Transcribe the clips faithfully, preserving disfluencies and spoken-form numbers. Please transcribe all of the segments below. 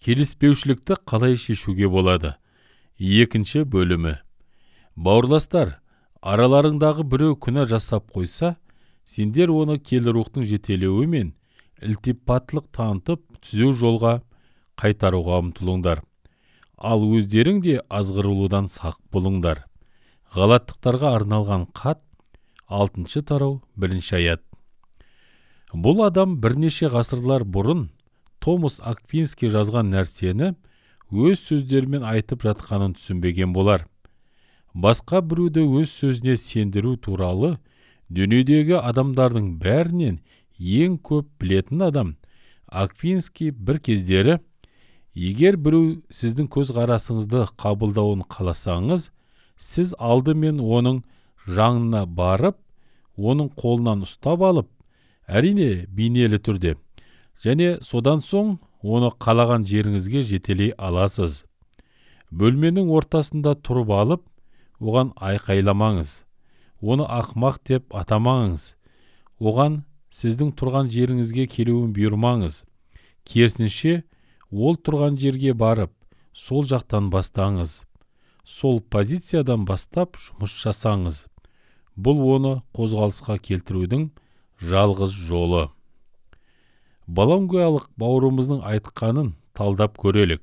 Келіспеушілікті қалай шешуге болады? Екінші бөлімі. Бауырластар, араларыңдағы біреу күнә жасап қойса, сендер оны келі рухтың жетелеуі мен ілтипаттылық танытып түзеу жолға қайтаруға ұмтылыңдар. Ал өздерің де азғырылудан сақ болыңдар. Галаттықтарға арналған хат, алтыншы тарау, бірінші аят. Бұл адам бірнеше ғасырлар бұрын Томас Аквинский жазған нәрсені өз сөздерімен айтып жатқанын түсінбеген болар. Басқа біреуді өз сөзіне сендіру туралы дүниедегі адамдардың бәрінен ең көп білетін адам Аквинский бір кездері, егер біреу сіздің көзқарасыңызды қабылдауын қаласаңыз, сіз алдымен оның жанына барып, оның қолынан ұстап алып, әрине бейнелі түрде, және содан соң оны қалаған жеріңізге жетелей аласыз. Бөлменің ортасында тұрып алып, оған айқайламаңыз, оны ақмақ деп атамаңыз, оған сіздің тұрған жеріңізге келуін бұйырмаңыз. Керісінше, ол тұрған жерге барып, сол жақтан бастаңыз. Сол позициядан бастап жұмыс жасаңыз. Бұл оны қозғалысқа келтірудің жалғыз жолы. Балангуялық бауырымыздың айтқанын талдап көрелік.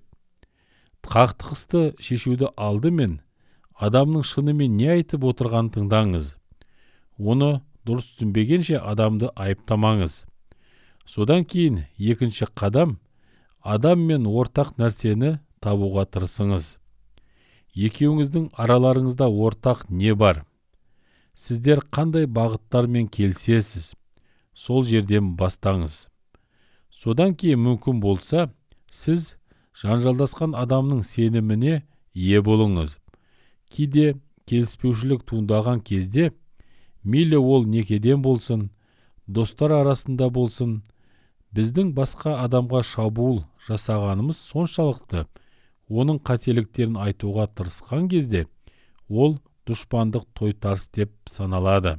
Қақтығысты шешуді алдымен адамның шынымен не айтып отырғанын тыңдаңыз. Оны дұрыс түсінбегенше адамды айыптамаңыз. Содан кейін екінші қадам, адам мен ортақ нәрсені табуға тырысыңыз. Екеуіңіздің араларыңызда ортақ не бар? Сіздер қандай бағыттармен келісесіз? Сол жерден бастаңыз. Содан кейін мүмкін болса, сіз жанжалдасқан адамның сеніміне ие болыңыз. Кейде келіспеушілік туындаған кезде, мейлі ол некеден болсын, достар арасында болсын, біздің басқа адамға шабуыл жасағанымыз соншалықты, оның қателіктерін айтуға тырысқан кезде, ол дұшпандық тойтарыс деп саналады.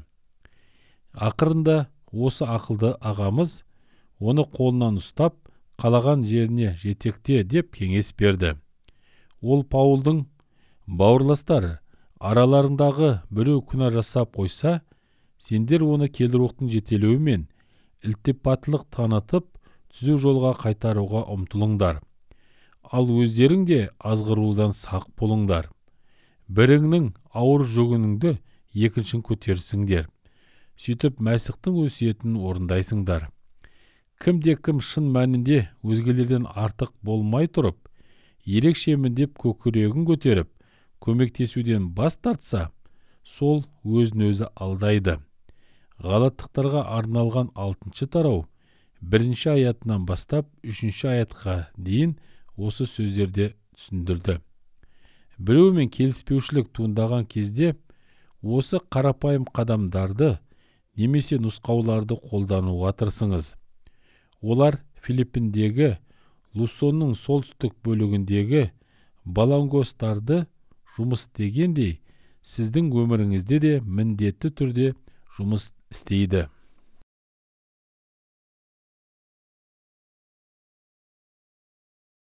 Ақырында осы ақылды ағамыз оны қолынан ұстап, қалаған жеріне жетекте деп кеңес берді. Ол Паулдың, бауырластар, араларындағы біреу күнә жасап қойса, сендер оны келі рухтың жетелеуімен ілтипаттылық танытып, түзеу жолға қайтаруға ұмтылыңдар. Ал өздерің де азғырылудан сақ болыңдар. Біріңнің ауыр жүгіңді екіншін көтерсіңдер. Сөйтіп Мәсіхтің өсиетін орындайсыңдар. Кімде-кім шын мәнінде өзгелерден артық болмай тұрып, ерекше міндеп көкірегін көтеріп, көмектесуден бас тартса, сол өзін өзі алдайды. Галаттықтарға арналған алтыншы тарау, бірінші аятынан бастап үшінші аятқа дейін осы сөздерде түсіндірді. Біреумен келіспеушілік туындаған кезде, осы қарапайым қадамдарды немесе нұсқауларды қолдануға тырысыңыз. Олар Филиппиндегі, Лусонның солтүстік бөлігіндегі балангостарды жұмыс істегендей, сіздің өміріңізде де міндетті түрде жұмыс істейді.